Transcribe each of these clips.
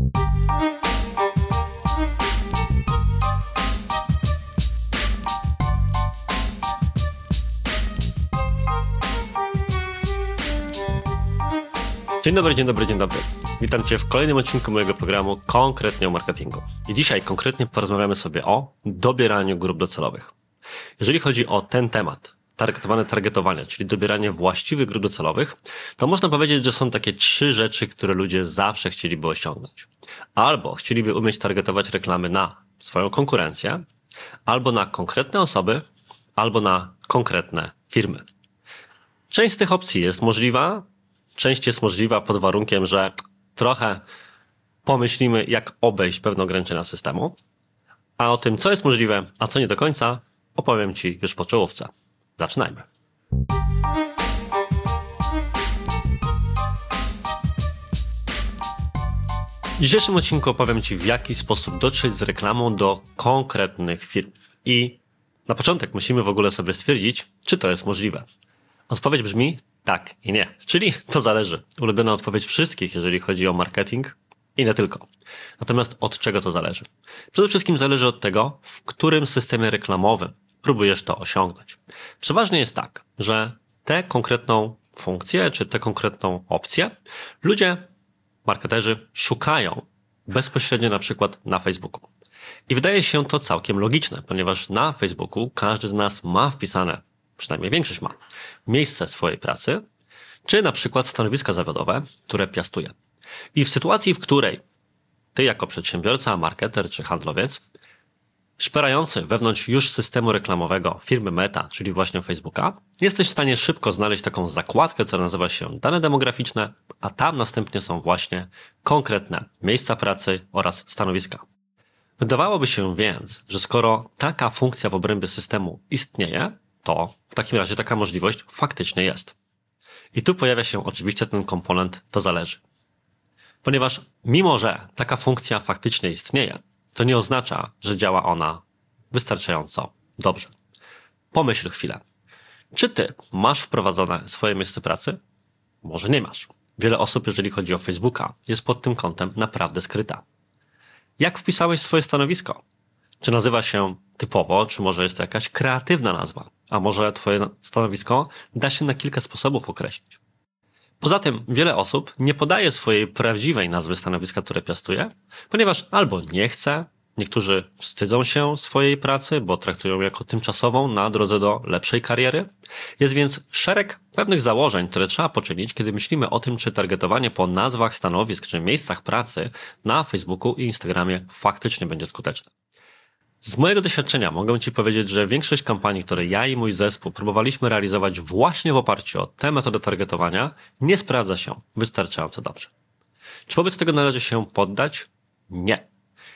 Dzień dobry, dzień dobry, dzień dobry. Witam Cię w kolejnym odcinku mojego programu Konkretnie o marketingu. I dzisiaj konkretnie porozmawiamy sobie o dobieraniu grup docelowych. Jeżeli chodzi o ten temat, targetowanie, czyli dobieranie właściwych grup docelowych, to można powiedzieć, że są takie 3 rzeczy, które ludzie zawsze chcieliby osiągnąć. Albo chcieliby umieć targetować reklamy na swoją konkurencję, albo na konkretne osoby, albo na konkretne firmy. Część z tych opcji jest możliwa, część jest możliwa pod warunkiem, że trochę pomyślimy, jak obejść pewne ograniczenia systemu, a o tym, co jest możliwe, a co nie do końca, opowiem Ci już po czołówce. Zaczynajmy. W dzisiejszym odcinku opowiem Ci, w jaki sposób dotrzeć z reklamą do konkretnych firm. I na początek musimy w ogóle sobie stwierdzić, czy to jest możliwe. Odpowiedź brzmi tak i nie. Czyli to zależy. Ulubiona odpowiedź wszystkich, jeżeli chodzi o marketing i nie tylko. Natomiast od czego to zależy? Przede wszystkim zależy od tego, w którym systemie reklamowym próbujesz to osiągnąć. Przeważnie jest tak, że tę konkretną funkcję, czy tę konkretną opcję ludzie, marketerzy szukają bezpośrednio na przykład na Facebooku. I wydaje się to całkiem logiczne, ponieważ na Facebooku każdy z nas ma wpisane, przynajmniej większość ma, miejsce swojej pracy, czy na przykład stanowiska zawodowe, które piastuje. I w sytuacji, w której ty jako przedsiębiorca, marketer czy handlowiec, szperający wewnątrz już systemu reklamowego firmy Meta, czyli właśnie Facebooka, jesteś w stanie szybko znaleźć taką zakładkę, która nazywa się dane demograficzne, a tam następnie są właśnie konkretne miejsca pracy oraz stanowiska. Wydawałoby się więc, że skoro taka funkcja w obrębie systemu istnieje, to w takim razie taka możliwość faktycznie jest. I tu pojawia się oczywiście ten komponent to zależy. Ponieważ mimo, że taka funkcja faktycznie istnieje, to nie oznacza, że działa ona wystarczająco dobrze. Pomyśl chwilę. Czy ty masz wprowadzone swoje miejsce pracy? Może nie masz. Wiele osób, jeżeli chodzi o Facebooka, jest pod tym kątem naprawdę skryta. Jak wpisałeś swoje stanowisko? Czy nazywa się typowo, czy może jest to jakaś kreatywna nazwa? A może twoje stanowisko da się na kilka sposobów określić? Poza tym wiele osób nie podaje swojej prawdziwej nazwy stanowiska, które piastuje, ponieważ albo nie chce, niektórzy wstydzą się swojej pracy, bo traktują ją jako tymczasową na drodze do lepszej kariery. Jest więc szereg pewnych założeń, które trzeba poczynić, kiedy myślimy o tym, czy targetowanie po nazwach stanowisk, czy miejscach pracy na Facebooku i Instagramie faktycznie będzie skuteczne. Z mojego doświadczenia mogę Ci powiedzieć, że większość kampanii, które ja i mój zespół próbowaliśmy realizować właśnie w oparciu o tę metodę targetowania, nie sprawdza się wystarczająco dobrze. Czy wobec tego należy się poddać? Nie.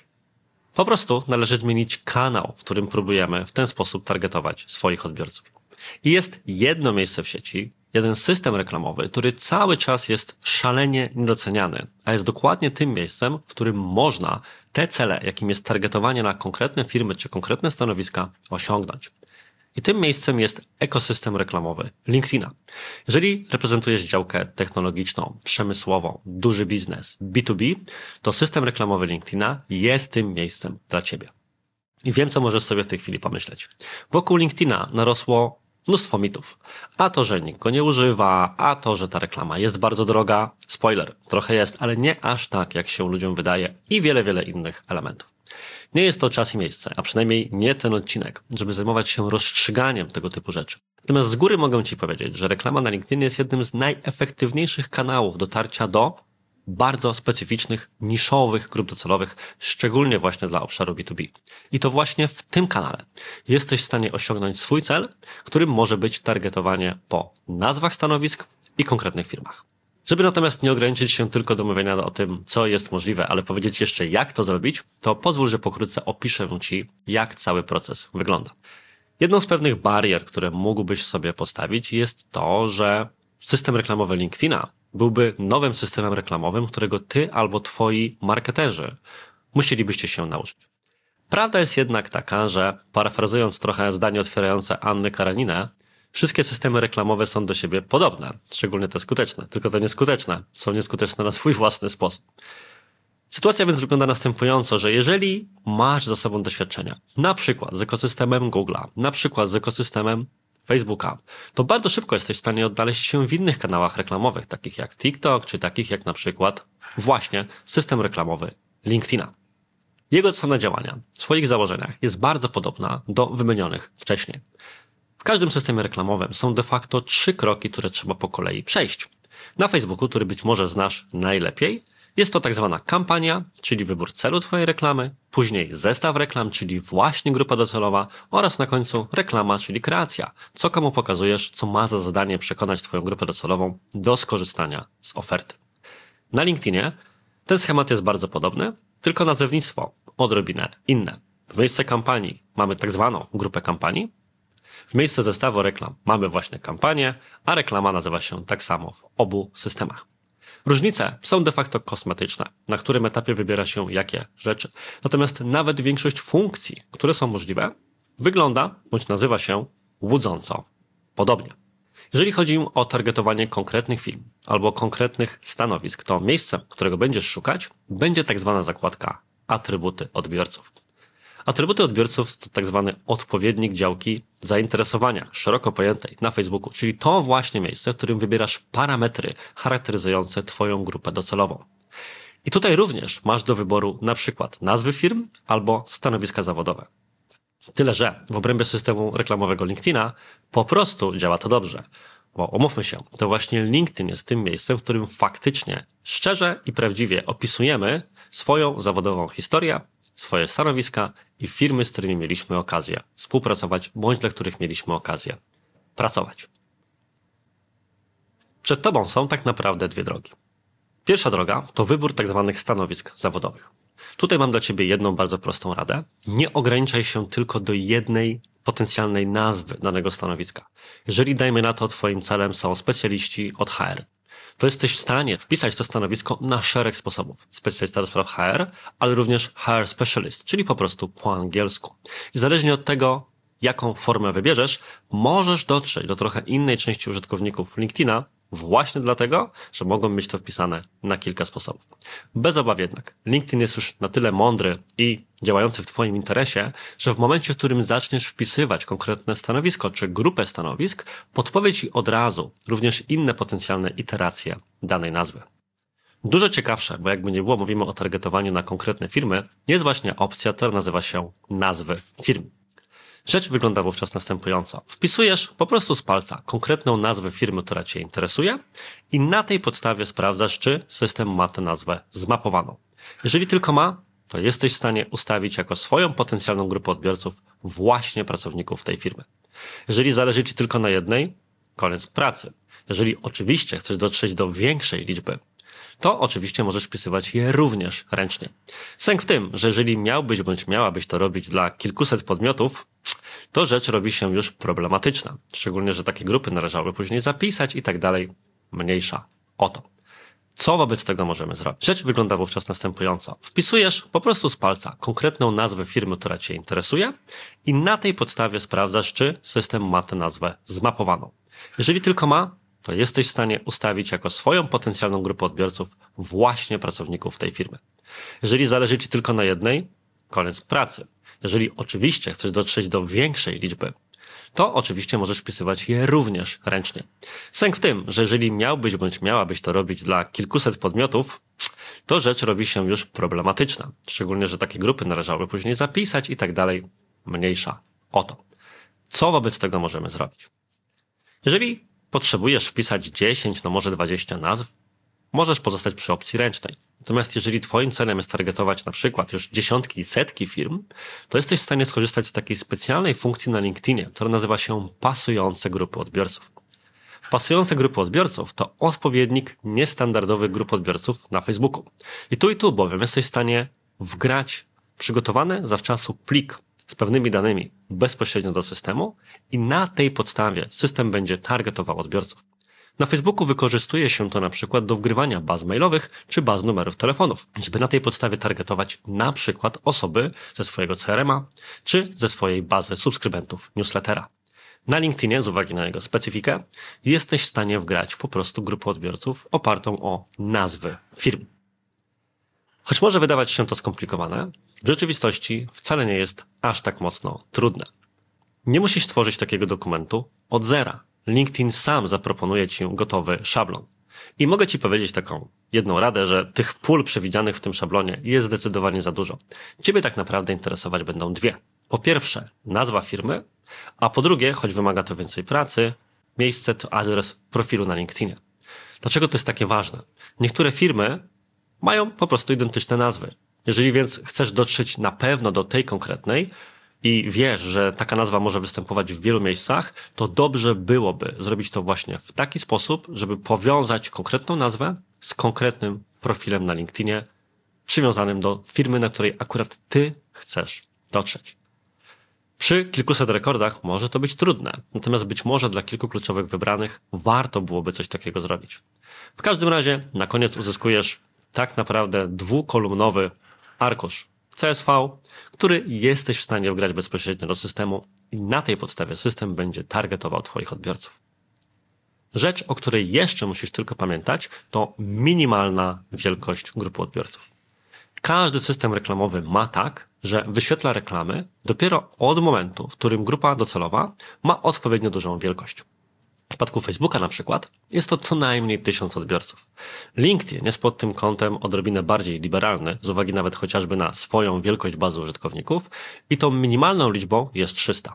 Po prostu należy zmienić kanał, w którym próbujemy w ten sposób targetować swoich odbiorców. I jest jedno miejsce w sieci, jeden system reklamowy, który cały czas jest szalenie niedoceniany, a jest dokładnie tym miejscem, w którym można te cele, jakim jest targetowanie na konkretne firmy czy konkretne stanowiska, osiągnąć. I tym miejscem jest ekosystem reklamowy LinkedIna. Jeżeli reprezentujesz działkę technologiczną, przemysłową, duży biznes, B2B, to system reklamowy LinkedIna jest tym miejscem dla Ciebie. I wiem, co możesz sobie w tej chwili pomyśleć. Wokół LinkedIna narosło mnóstwo mitów. A to, że nikt go nie używa, a to, że ta reklama jest bardzo droga. Spoiler, trochę jest, ale nie aż tak, jak się ludziom wydaje i wiele, wiele innych elementów. Nie jest to czas i miejsce, a przynajmniej nie ten odcinek, żeby zajmować się rozstrzyganiem tego typu rzeczy. Natomiast z góry mogę Ci powiedzieć, że reklama na LinkedInie jest jednym z najefektywniejszych kanałów dotarcia do bardzo specyficznych, niszowych grup docelowych, szczególnie właśnie dla obszaru B2B. I to właśnie w tym kanale jesteś w stanie osiągnąć swój cel, którym może być targetowanie po nazwach stanowisk i konkretnych firmach. Żeby natomiast nie ograniczyć się tylko do mówienia o tym, co jest możliwe, ale powiedzieć jeszcze, jak to zrobić, to pozwól, że pokrótce opiszę Ci, jak cały proces wygląda. Jedną z pewnych barier, które mógłbyś sobie postawić, jest to, że system reklamowy LinkedIna byłby nowym systemem reklamowym, którego ty albo twoi marketerzy musielibyście się nauczyć. Prawda jest jednak taka, że parafrazując trochę zdanie otwierające Anny Kareninę, wszystkie systemy reklamowe są do siebie podobne, szczególnie te skuteczne, tylko te nieskuteczne są nieskuteczne na swój własny sposób. Sytuacja więc wygląda następująco, że jeżeli masz za sobą doświadczenia, na przykład z ekosystemem Google'a, na przykład z ekosystemem Facebooka, to bardzo szybko jesteś w stanie odnaleźć się w innych kanałach reklamowych, takich jak TikTok, czy takich jak na przykład właśnie system reklamowy LinkedIna. Jego cena działania w swoich założeniach jest bardzo podobna do wymienionych wcześniej. W każdym systemie reklamowym są de facto 3 kroki, które trzeba po kolei przejść. Na Facebooku, który być może znasz najlepiej, jest to tak zwana kampania, czyli wybór celu Twojej reklamy, później zestaw reklam, czyli właśnie grupa docelowa oraz na końcu reklama, czyli kreacja, co komu pokazujesz, co ma za zadanie przekonać Twoją grupę docelową do skorzystania z oferty. Na LinkedInie ten schemat jest bardzo podobny, tylko nazewnictwo odrobinę inne. W miejsce kampanii mamy tak zwaną grupę kampanii, w miejsce zestawu reklam mamy właśnie kampanię, a reklama nazywa się tak samo w obu systemach. Różnice są de facto kosmetyczne, na którym etapie wybiera się jakie rzeczy. Natomiast nawet większość funkcji, które są możliwe, wygląda bądź nazywa się łudząco podobnie. Jeżeli chodzi o targetowanie konkretnych firm albo konkretnych stanowisk, to miejsce, którego będziesz szukać, będzie tak zwana zakładka atrybuty odbiorców. Atrybuty odbiorców to tak zwany odpowiednik działki zainteresowania szeroko pojętej na Facebooku, czyli to właśnie miejsce, w którym wybierasz parametry charakteryzujące Twoją grupę docelową. I tutaj również masz do wyboru na przykład nazwy firm albo stanowiska zawodowe. Tyle, że w obrębie systemu reklamowego LinkedIna po prostu działa to dobrze. Bo umówmy się, to właśnie LinkedIn jest tym miejscem, w którym faktycznie, szczerze i prawdziwie opisujemy swoją zawodową historię, swoje stanowiska i firmy, z którymi mieliśmy okazję współpracować, bądź dla których mieliśmy okazję pracować. Przed Tobą są tak naprawdę 2 drogi. Pierwsza droga to wybór tak zwanych stanowisk zawodowych. Tutaj mam dla Ciebie jedną bardzo prostą radę. Nie ograniczaj się tylko do jednej potencjalnej nazwy danego stanowiska. Jeżeli, dajmy na to, Twoim celem są specjaliści od HR, to jesteś w stanie wpisać to stanowisko na szereg sposobów. Specjalista do spraw HR, ale również HR Specialist, czyli po prostu po angielsku. I zależnie od tego, jaką formę wybierzesz, możesz dotrzeć do trochę innej części użytkowników LinkedIna, właśnie dlatego, że mogą mieć to wpisane na kilka sposobów. Bez obaw jednak, LinkedIn jest już na tyle mądry i działający w Twoim interesie, że w momencie, w którym zaczniesz wpisywać konkretne stanowisko czy grupę stanowisk, podpowie Ci od razu również inne potencjalne iteracje danej nazwy. Dużo ciekawsze, bo jakby nie było, mówimy o targetowaniu na konkretne firmy, jest właśnie opcja, która nazywa się nazwy firm. Rzecz wygląda wówczas następująco. Wpisujesz po prostu z palca konkretną nazwę firmy, która Cię interesuje i na tej podstawie sprawdzasz, czy system ma tę nazwę zmapowaną. Jeżeli tylko ma, to jesteś w stanie ustawić jako swoją potencjalną grupę odbiorców właśnie pracowników tej firmy. Jeżeli zależy Ci tylko na jednej, koniec pracy. Jeżeli oczywiście chcesz dotrzeć do większej liczby, to oczywiście możesz wpisywać je również ręcznie. Sęk w tym, że jeżeli miałbyś bądź miałabyś to robić dla kilkuset podmiotów, to rzecz robi się już problematyczna. Szczególnie, że takie grupy należałoby później zapisać i tak dalej. Mniejsza o to. Co wobec tego możemy zrobić? Rzecz wygląda wówczas następująco. Wpisujesz po prostu z palca konkretną nazwę firmy, która Cię interesuje i na tej podstawie sprawdzasz, czy system ma tę nazwę zmapowaną. Jeżeli tylko ma, to jesteś w stanie ustawić jako swoją potencjalną grupę odbiorców właśnie pracowników tej firmy. Jeżeli zależy Ci tylko na jednej, koniec pracy. Jeżeli oczywiście chcesz dotrzeć do większej liczby, to oczywiście możesz wpisywać je również ręcznie. Sęk w tym, że jeżeli miałbyś bądź miałabyś to robić dla kilkuset podmiotów, to rzecz robi się już problematyczna. Szczególnie, że takie grupy należałoby później zapisać i tak dalej. Mniejsza o to. Co wobec tego możemy zrobić? Jeżeli potrzebujesz wpisać 10, no może 20 nazw, możesz pozostać przy opcji ręcznej. Natomiast jeżeli Twoim celem jest targetować na przykład już dziesiątki i setki firm, to jesteś w stanie skorzystać z takiej specjalnej funkcji na LinkedInie, która nazywa się pasujące grupy odbiorców. Pasujące grupy odbiorców to odpowiednik niestandardowych grup odbiorców na Facebooku. I tu bowiem jesteś w stanie wgrać przygotowany zawczasu plik z pewnymi danymi bezpośrednio do systemu i na tej podstawie system będzie targetował odbiorców. Na Facebooku wykorzystuje się to na przykład do wgrywania baz mailowych czy baz numerów telefonów, żeby na tej podstawie targetować na przykład osoby ze swojego CRM-a czy ze swojej bazy subskrybentów newslettera. Na LinkedInie, z uwagi na jego specyfikę, jesteś w stanie wgrać po prostu grupę odbiorców opartą o nazwy firm. Choć może wydawać się to skomplikowane, w rzeczywistości wcale nie jest aż tak mocno trudne. Nie musisz tworzyć takiego dokumentu od zera. LinkedIn sam zaproponuje Ci gotowy szablon. I mogę Ci powiedzieć taką jedną radę, że tych pól przewidzianych w tym szablonie jest zdecydowanie za dużo. Ciebie tak naprawdę interesować będą dwie. Po pierwsze, nazwa firmy, a po drugie, choć wymaga to więcej pracy, miejsce to adres profilu na LinkedInie. Dlaczego to jest takie ważne? Niektóre firmy mają po prostu identyczne nazwy. Jeżeli więc chcesz dotrzeć na pewno do tej konkretnej i wiesz, że taka nazwa może występować w wielu miejscach, to dobrze byłoby zrobić to właśnie w taki sposób, żeby powiązać konkretną nazwę z konkretnym profilem na LinkedInie przywiązanym do firmy, na której akurat ty chcesz dotrzeć. Przy kilkuset rekordach może to być trudne, natomiast być może dla kilku kluczowych wybranych warto byłoby coś takiego zrobić. W każdym razie na koniec uzyskujesz tak naprawdę dwukolumnowy arkusz CSV, który jesteś w stanie wgrać bezpośrednio do systemu i na tej podstawie system będzie targetował Twoich odbiorców. Rzecz, o której jeszcze musisz tylko pamiętać, to minimalna wielkość grupy odbiorców. Każdy system reklamowy ma tak, że wyświetla reklamy dopiero od momentu, w którym grupa docelowa ma odpowiednio dużą wielkość. W przypadku Facebooka na przykład jest to co najmniej 1000 odbiorców. LinkedIn jest pod tym kątem odrobinę bardziej liberalny, z uwagi nawet chociażby na swoją wielkość bazy użytkowników i tą minimalną liczbą jest 300.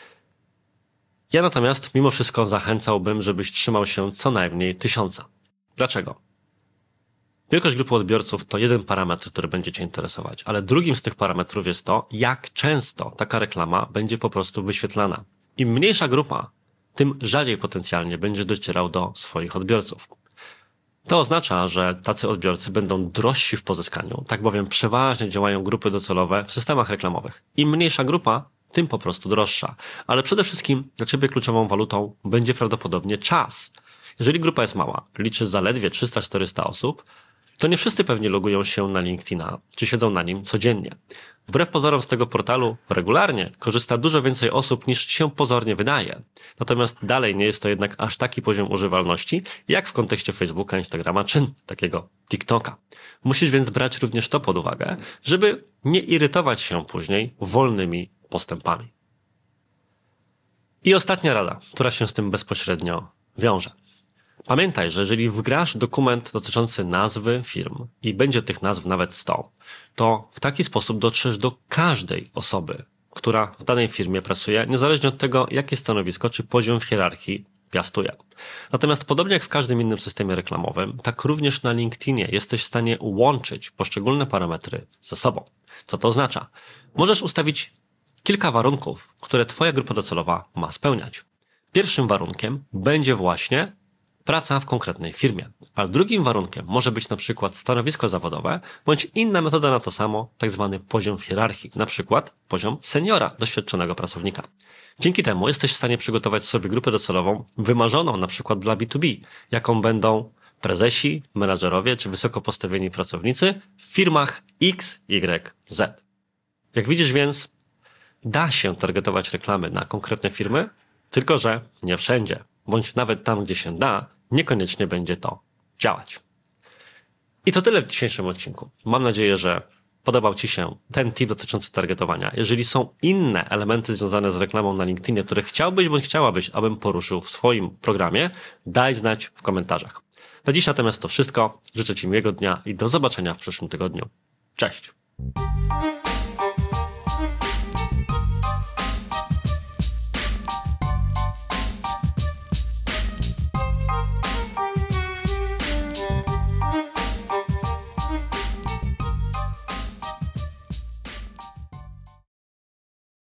Ja natomiast mimo wszystko zachęcałbym, żebyś trzymał się co najmniej 1000. Dlaczego? Wielkość grupy odbiorców to jeden parametr, który będzie Cię interesować, ale drugim z tych parametrów jest to, jak często taka reklama będzie po prostu wyświetlana. Im mniejsza grupa, tym rzadziej potencjalnie będzie docierał do swoich odbiorców. To oznacza, że tacy odbiorcy będą drożsi w pozyskaniu, tak bowiem przeważnie działają grupy docelowe w systemach reklamowych. Im mniejsza grupa, tym po prostu droższa. Ale przede wszystkim dla Ciebie kluczową walutą będzie prawdopodobnie czas. Jeżeli grupa jest mała, liczy zaledwie 300-400 osób, to nie wszyscy pewnie logują się na LinkedIna, czy siedzą na nim codziennie. Wbrew pozorom z tego portalu regularnie korzysta dużo więcej osób niż się pozornie wydaje. Natomiast dalej nie jest to jednak aż taki poziom używalności, jak w kontekście Facebooka, Instagrama czy takiego TikToka. Musisz więc brać również to pod uwagę, żeby nie irytować się później wolnymi postępami. I ostatnia rada, która się z tym bezpośrednio wiąże. Pamiętaj, że jeżeli wgrasz dokument dotyczący nazwy firm i będzie tych nazw nawet 100, to w taki sposób dotrzesz do każdej osoby, która w danej firmie pracuje, niezależnie od tego, jakie stanowisko czy poziom w hierarchii piastuje. Natomiast podobnie jak w każdym innym systemie reklamowym, tak również na LinkedInie jesteś w stanie łączyć poszczególne parametry ze sobą. Co to oznacza? Możesz ustawić kilka warunków, które Twoja grupa docelowa ma spełniać. Pierwszym warunkiem będzie właśnie praca w konkretnej firmie, a drugim warunkiem może być na przykład stanowisko zawodowe bądź inna metoda na to samo, tak zwany poziom w hierarchii, na przykład poziom seniora, doświadczonego pracownika. Dzięki temu jesteś w stanie przygotować sobie grupę docelową wymarzoną na przykład dla B2B, jaką będą prezesi, menadżerowie czy wysoko postawieni pracownicy w firmach X, Y, Z. Jak widzisz więc, da się targetować reklamy na konkretne firmy, tylko że nie wszędzie, bądź nawet tam, gdzie się da, niekoniecznie będzie to działać. I to tyle w dzisiejszym odcinku. Mam nadzieję, że podobał Ci się ten tip dotyczący targetowania. Jeżeli są inne elementy związane z reklamą na LinkedInie, które chciałbyś bądź chciałabyś, abym poruszył w swoim programie, daj znać w komentarzach. Na dziś natomiast to wszystko. Życzę Ci miłego dnia i do zobaczenia w przyszłym tygodniu. Cześć!